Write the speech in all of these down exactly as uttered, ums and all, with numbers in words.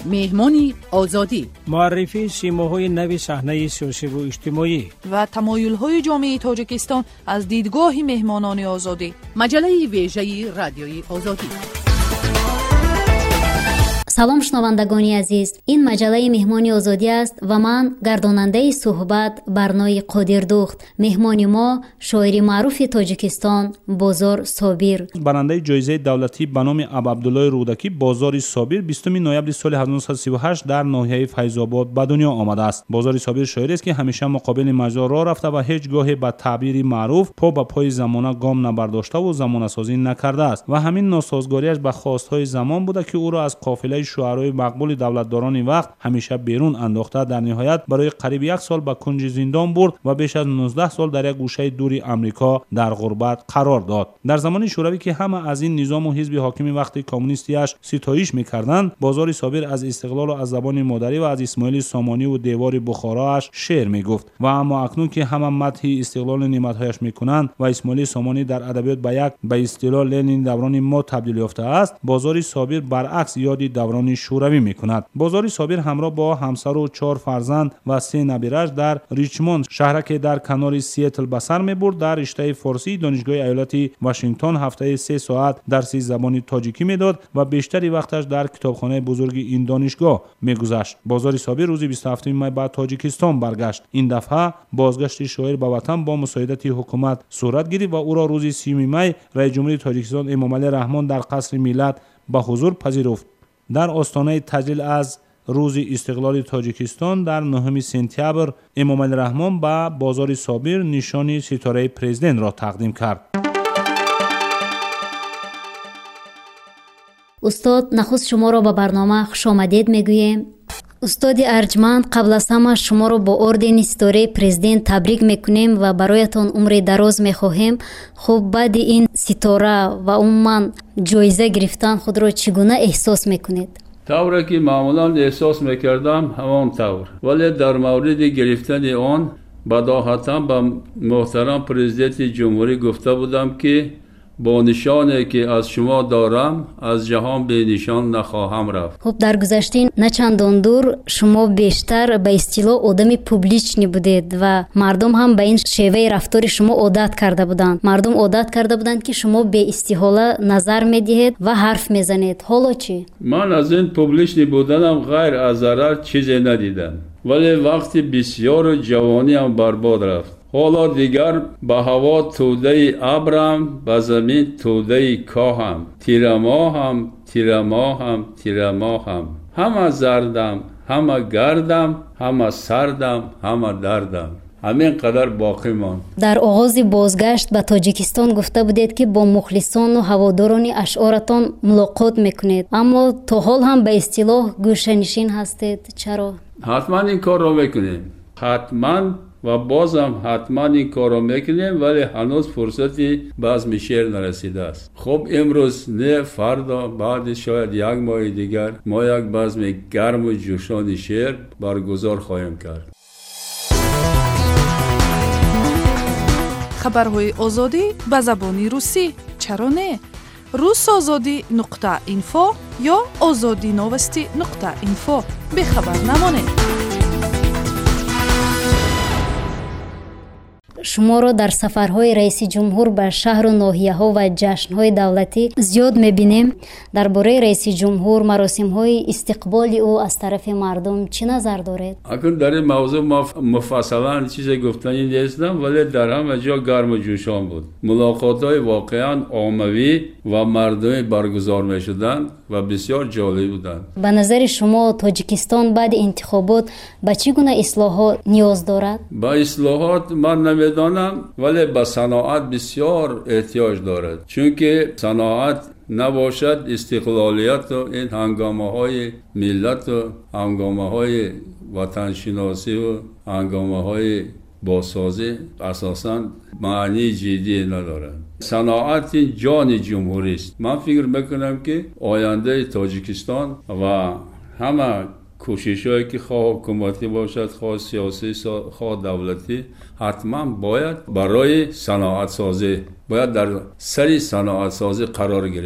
مهمانی آزادی، معرفی سیماهای نو صحنه سیاسی و اجتماعی و تمایل‌های جامعه تاجیکستان از دیدگاه مهمانان آزادی. مجله ویژه رادیوی آزادی. سلام شنوندگانی عزیز، این مجله مهمانی آزادی است و من گرداننده صحبت برنای قادر دوخت. مهمان ما شاعر معروف تاجیکستان بازار صابر، برنده جایزه دولتی به نام ابا عبدالله رودکی بازار صابر بیستم نوامبر سال هزار و نهصد و سی و هشت در ناحیه فیض آباد به دنیا آمده است. بازار صابر شاعری است که همیشه مقابل مجازر راه رفته و هیچ گاهی به تعبیر معروف پا به پای زمانه گام نبرداشته و زمانه سازی نکرده است و همین ناسازگاریش به خواستهای زمان بوده که او را از قافله شعرای مقبول دولتداران وقت همیشه بیرون انداخته. در نهایت برای قریب یک سال به کنج زندان برد و بیش از نوزده سال در یک گوشه دوری آمریکا در غربت قرار داد. در زمان شوروی که همه از این نظام و حزب حاکم وقت کمونیستیش ستایش می‌کردند، بازار صابر از استقلال و از زبان مادری و از اسماعیل سامانی و دیوار بخاراش شعر میگفت و اما اکنون که همه مدح استقلال نعمت‌هایش میکنند و اسماعیل سامانی در ادبیات به یک به اصطلاح لنین دوران ما تبدیل یافته است، بازار صابر برعکس یاد دوران شوروی میکند. بازار صابر همراه با همسر و چهار فرزند و سه نبیرش در ریچموند شهر که در کنار سیاتل به سر میبرد در رشته فارسی دانشگاه ایالت واشنگتن هفته سه ساعت درس زبان تاجیکی میداد و بیشتری وقتش در کتابخانه بزرگ این دانشگاه میگذشت. بازار صابر روز بیست و هفتم می به تاجیکستان برگشت. این دفعه بازگشت شاعر به وطن با مساعدت حکومت صورت گرفت و او را روز سی می رئیس جمهور تاجیکستان امامعلی رحمان در قصر ملت به حضور پذیرفت. در آستانه تجلیل از روز استقلال تاجیکستان در نهم سپتامبر امامعلی رحمان به بازار صابر نشان ستاره پرزیدنت را تقدیم کرد. استاد، نخست شما را به برنامه خوش آمدید میگوییم. استاد ارجمند، قبل از همه شما را با اردن ستاره پرزیدنت تبریک میکنیم و برایتان عمر دراز میخواهیم. خب بعد این ستاره و عموما جایزه گرفتن خود را چگونه احساس میکنید؟ طوری که معمولا احساس میکردم همان طور، ولی در مورد گرفتن آن بداهتا به محترم پرزیدنت جمهوری گفته بودم که با نشانی که از شما دارم از جهان به نشان نخواهم رفت. خب در گذشته نه چندان دور شما بیشتر به اصطلاح آدم پوبلیچنی بودید و مردم هم به این شیوه رفتار شما عادت کرده بودند. مردم عادت کرده بودند که شما به استحاله نظر میدهید و حرف میزنید. حالا چی؟ من از این پوبلیچنی بودنم غیر از ضرر چیزی ندیدم، ولی وقتی بسیار جوانی هم برباد رفت. حالا دیگر به هوا توده ابرم، به زمین توده کاهم، تیرماهم تیرماهم تیرماهم، همه زردم همه گردم همه سردم همه دردم. همین قدر باقی ماند. در آغاز بازگشت به تاجیکستان گفته بودید که با مخلصان و هواداران اشعارتان ملاقات میکنید، اما تا حال هم به اصطلاح گوشه‌نشین هستید. چرا؟ حتما این کار رو میکنیم، حتما و بازم حتما این کار رو میکنیم، ولی هنوز فرصتی به عزم شعر نرسیده است. خب امروز نه فردا، بعد شاید یک ماه دیگر ما یک بزم گرم و جوشان شعر برگزار خواهیم کرد. خبرهای آزادی به زبان روسی، چرا نه؟ روس آزادی نقطه اینفو یا آزادی نوستی نقطه اینفو. به خبر نمانید. شما را در سفرهای رئیس جمهور به شهر و ناحیه‌ها و جشن‌های دولتی زیاد می‌بینیم. درباره رئیس جمهور مراسم‌های استقبال او از طرف مردم چه نظر دارید؟ اگر در این موضوع مفصلاً چیزی گفتنی نیستم، ولی در همه جا گرم و جوشان بود. ملاقات‌های واقعاً عمومی و مردمی برگزار می‌شدند و بسیار جالب بودند. به نظر شما تاجیکستان بعد انتخابات به چگونه اصلاحات نیاز دارد؟ با اصلاحات من نمیدانم، ولی به صناعت بسیار احتیاج دارد، چون که صناعت نباشد استقلالیت و این هنگامه های ملت و هنگامه های وطن شناسی و هنگامه های بازسازی اساساً معنی جدی ندارد. صناعت جان جمهوری است. من فکر میکنم که آینده تاجیکستان و همه کوشش‌هایی که خواه حکومتی باشد، خواه سیاسی، خواه دولتی، حتما باید برای صناعت سازی باید در سری صناعت سازی قرار گیرد.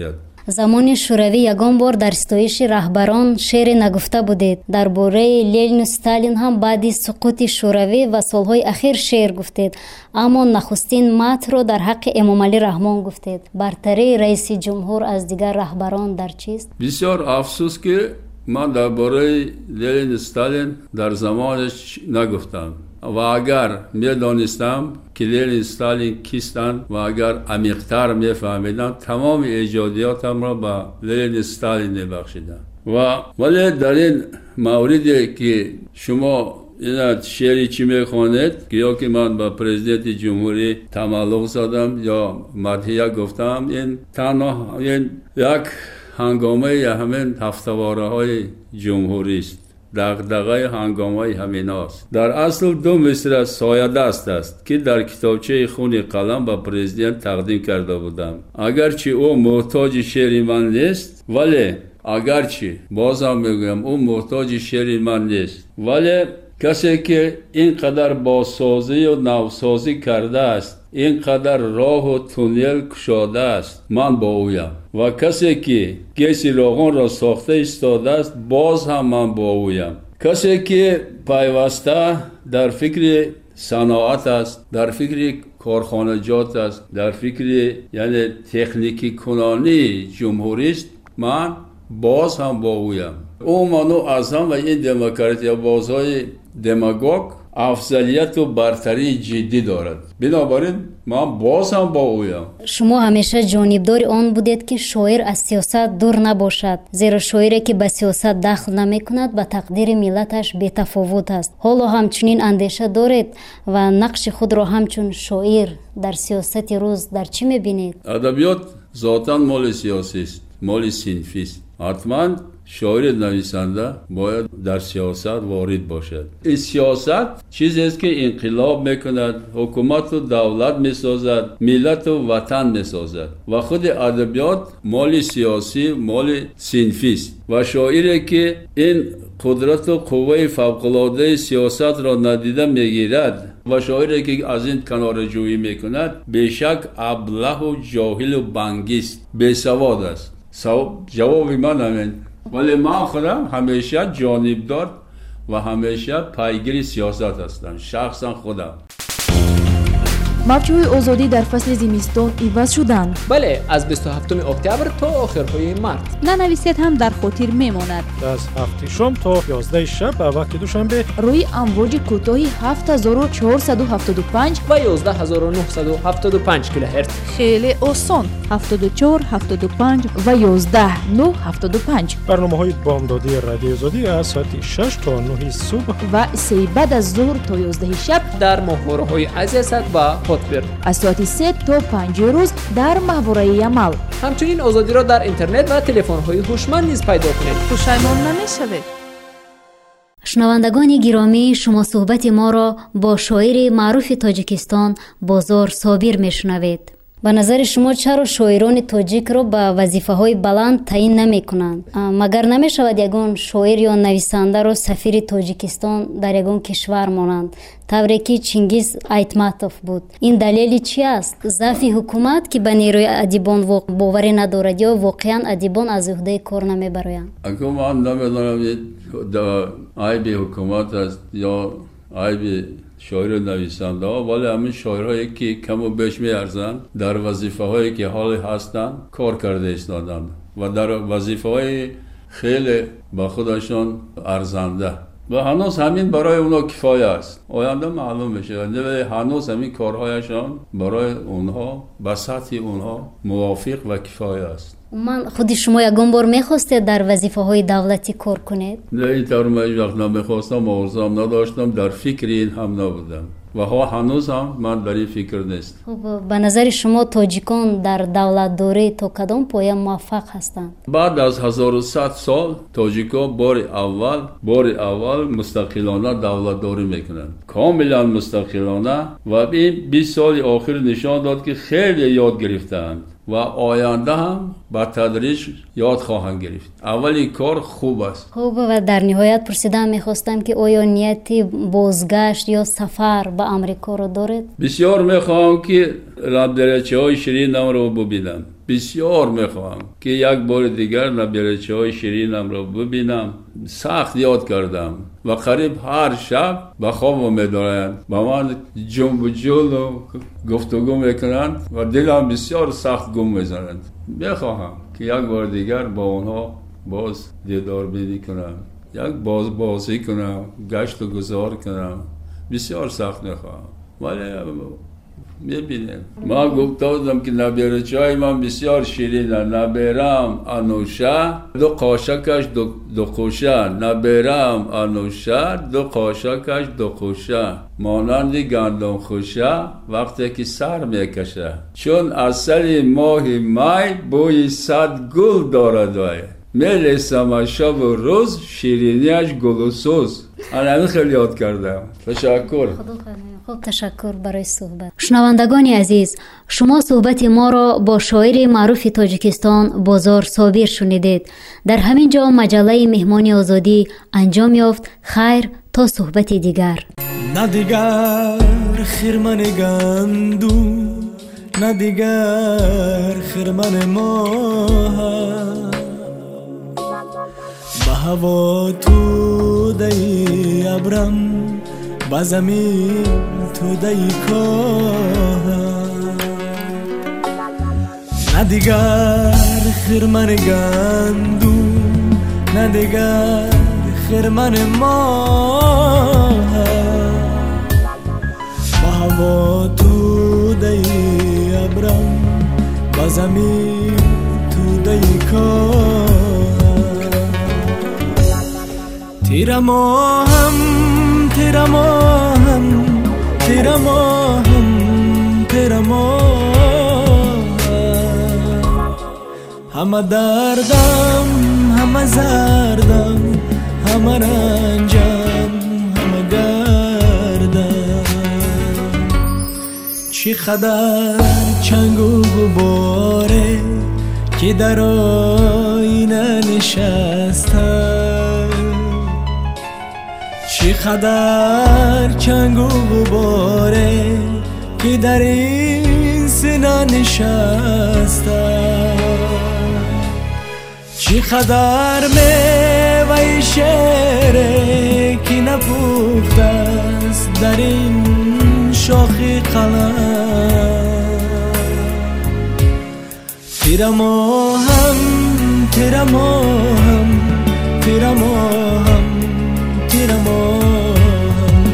замони шӯравӣ ягон бор дар ситоиши раҳбарон шеъре нагуфта будед. дар бораи Ленину Сталин ҳам баъди суқути шӯравӣ ва солҳои ахир шеър гуфтед, аммо нахустин матҳро дар ҳаққи Эмомалӣ Раҳмон гуфтед. бартарии раиси ҷумҳур аз дигар раҳбарон дар чист? бисёр афсӯс ки ман дар бораи Ленин Сталин дар замонаш нагуфтам. ва агар медонистам ки Ленин Сталин кистанд ва агар амиқтар мефаҳмидам, тамоми эҷодиётамро ба Ленин Сталин мебахшидам. ва вале дар ин мавриде ки шумо ина шеъри чӣ мехонед, ки ё ки ман ба президенти ҷумҳурӣ тамаллуқ задам ё мадҳия гуфтам, ин танҳо ин як ҳангомаи ҳамин ҳафтавораҳои ҷумҳурист. дағдағаи ҳангомаи ҳаминост. дар асл ду мисра соядаст аст ки дар китобчаи хуни қалам ба президент тақдим карда будам. агарчи ӯ муҳтоҷи шеъри ман нест, вале агарчи бозам мегӯям ӯ муҳтоҷи шеъри ман нест, вале касе ки ин қадар босозию навсозӣ кардааст, ин қадар роҳу туннел кушодааст, ман бо ӯям. ва касе ки геси роғонро сохта истодааст, боз ҳам ман бо ӯям. касе ки пайваста дар фикри саноат аст, дар фикри корхонаҷот аст, дар фикри яъне техникӣ кунонии ҷумҳурист, ман боз ҳам бо ӯям. ӯ ману аз ҳама ин демократиябозҳои демагог афзалияту бартарии ҷиддӣ дорад. бинобар ин ман боз ҳам бо ӯям. шумо ҳамеша ҷонибдори он будед ки шоир аз сиёсат дур набошад, зеро шоире ки ба сиёсат дахл намекунад ба тақдири миллаташ бетафовут аст. ҳоло ҳамчунин андеша доред ва нақши худро ҳамчун шоир дар сиёсати рӯз дар чӣ мебинед? адабиёт зотан моли сиёсист, моли синфист. ҳатман шоири нависанда бояд дар сиёсат ворид бошад. ин сиёсат чизест ки инқилоб мекунад, ҳукумату давлат месозад, миллату ватан месозад. ва худи адабиёт моли сиёсӣ, моли синфист. ва шоире ки ин қудрату қувваи фавқулодаи сиёсатро надида мегирад ва шоире ки аз ин канораҷӯӣ мекунад, бешак аблаҳу ҷоҳилу бангист, бесавод аст. ҷавоби ман ҳамин. вале ман худам ҳамеша ҷонибдор ва ҳамеша пайгири сиёсат ҳастам, шахсан худам. мавҷҳои озодӣ дар фасли зимистон иваз шуданд. бале, аз бисту ҳафтуми октябр то охирҳои март. нанависед ҳам дар хотир мемонад. аз ҳафти шом то ёздаҳи шаб ба вақти душанбе рӯи амвоҷи кӯтоҳи ҳафт ҳазору чаҳорсаду ҳафтоду панҷ ва ёздаҳ ҳазору нуҳсаду ҳафтоду панҷ килоҳерт. хеле осон. ҳафтоду чор ҳафтоду панҷ ва ёздаҳ нӯҳ ҳафтоду панҷ. барномаҳои бомдодии радиои озодӣ аз соати шаш то нӯҳи субҳ ва сеи баъд аз зуҳр то ёздаҳи шаб дар моҳвораҳои азиясад ва хотбир. аз соати се то панҷи рӯз дар маҳвораи Ямал. ҳамчунин озодиро дар интернет ва телефонҳои ҳушманд низ пайдо кунед. пушаймон намешавед. шунавандагони гиромӣ, шумо суҳбати моро бо шоири маъруфи Тоҷикистон Бозор Собир мешунавед. ба назари шумо чаро шоирони тоҷикро ба вазифаҳои баланд таъин намекунанд? магар намешавад ягон шоир ё нависандаро сафири Тоҷикистон дар ягон кишвар монанд, тавре ки Чингиз Айтматов буд? ин далели чӣ аст? заъфи ҳукумат ки ба нерӯи адибон боварӣ надорад ё воқеан адибон аз уҳдаи кор намебароянд? акум ман намедонам айби ҳукумат аст ё айби шоири нависандаҳо, вале ҳамин шоирҳое ки каму беш меарзанд дар вазифаҳое ки ҳоле ҳастанд кор карда истоданд ва дар вазифаҳои хеле ба худашон арзанда ва ҳанӯз ҳамин барои онҳо кифоя аст. оянда маълум мешавад, вале ҳанӯз ҳамин корҳояшон барои онҳо ба сатҳи онҳо мувофиқ ва кифоя аст. ман худи шумо ягон бор мехостед дар вазифаҳои давлатӣ кор кунед? не, ин тавр ман ҳеҷ вақт намехостам, орзуам надоштам, дар фикри ин ҳам набудам ва ҳанӯз ҳам ман дар ин фикр нест. ба назари шумо тоҷикон дар давлатдорӣ то кадом поя муваффақ ҳастанд? баъд аз ҳазору сад сол тоҷикон бори аввал бори аввал мустақилона давлатдорӣ мекунанд, комилан мустақилона, ва ин бист соли охир нишон дод ки хеле ёд гирифтаанд ва оянда ҳам ба тадриҷ ёд хоҳанд гирифт. аввали кор хуб аст. хуб, ва дар ниҳоят пурсидан мехостам ки оё нияти бозгашт ё сафар ба амрикоро доред? бисёр мехоҳам ки рамдерачаҳои ширинамро бубинам. بسیار میخواهم که یک بار دیگر نبیرچه های شیرینم را ببینم. سخت یاد کردم و قریب هر شب به خواب میدارند، با من جنب و جل و گفتگو میکنند و دلم بسیار سخت گم میزنند. میخواهم که یک بار دیگر با اونها باز دیدار بینی کنم، یک باز بازی کنم، گشت و گذار کنم. بسیار سخت میخواهم ولی میبینیم. ما گفته بودم که نبیرچه های من بسیار شیرینه. نبیرم انوشه دو قاشقش دو, دو خوشه، نبیرم انوشه دو قاشقش دو خوشه، مانند گندم خوشه وقتی که سر میکشه، چون اصل ماه مای بوی صد گل دارد وای، میلیسم شب و روز شیرینیش گل و سوز. انا خیلی یاد کردم. تشکر. خب تشکر برای صحبت. شنوندگان عزیز، شما صحبت ما را با شاعر معروف تاجیکستان بازار صابر شنیدید. در همین جا مجله مهمان آزادی انجام یافت. خیر تا صحبت دیگر. نه دیگر خرمن گندو، نه دیگر خرمن ماه، به هوا تو دی ابرم، با زمین تو دی کاه. نه دیگر خرمن گندو، نه دیگر خرمن ماه، با هوا تو دی ابرم، با زمین تو دی کاه. تیرا ماهم تیرا ماهم تیرا ماهم تیرا ماهم، همه دردم همه زردم همه رنجم همه گردم. چی قدر چنگ و غباره که در آینه نشسته، چی قدر چنگ و غباره که در این سینه نشسته، چی قدر میوه شعره که نپخته است در این شاخ قلم. تیرا ماهم تیرا ماهم تیرا ماهم تیرا ماهم،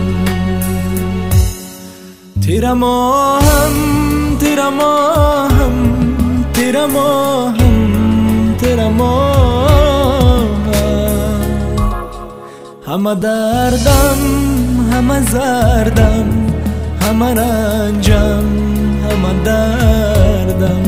تیرا ماهم تیرا ماهم تیرا ماهم تیرا ماهم، همه دردم همه زردم همه رنجم همه دردم.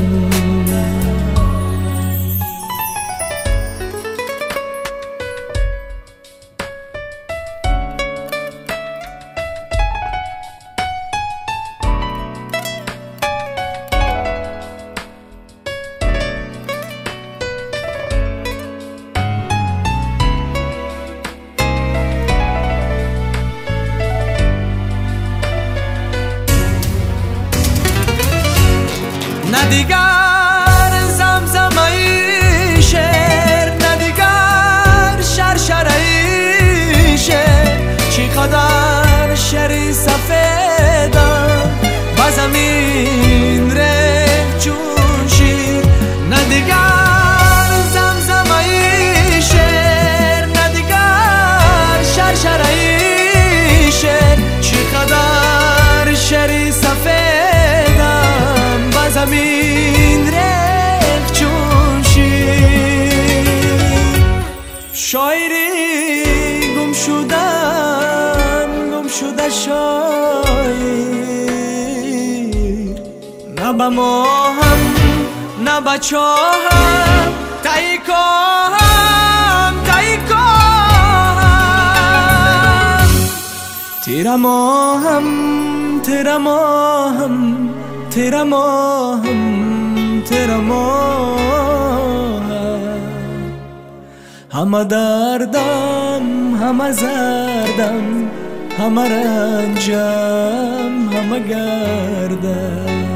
نه دیگر زمزمه شعر، نه دیگر شرشره شعر، چی قدر شعری سفیدم با زمین ره چون شیر. نه دیگر زمزمه شعر، نه دیگر شرشره شعر، چی قدر شعری سفیدم با زمین ریخ چون شیر. شاعری گم شدم گم شده شاعر، نه به ماهم نه به چاهم تایی کاهم تایی کاهم. تیرا ماهم تیرا ماهم تیرا ماهم تیرا ماهم، همه دردم همه زردم همه رنجم همه گردم.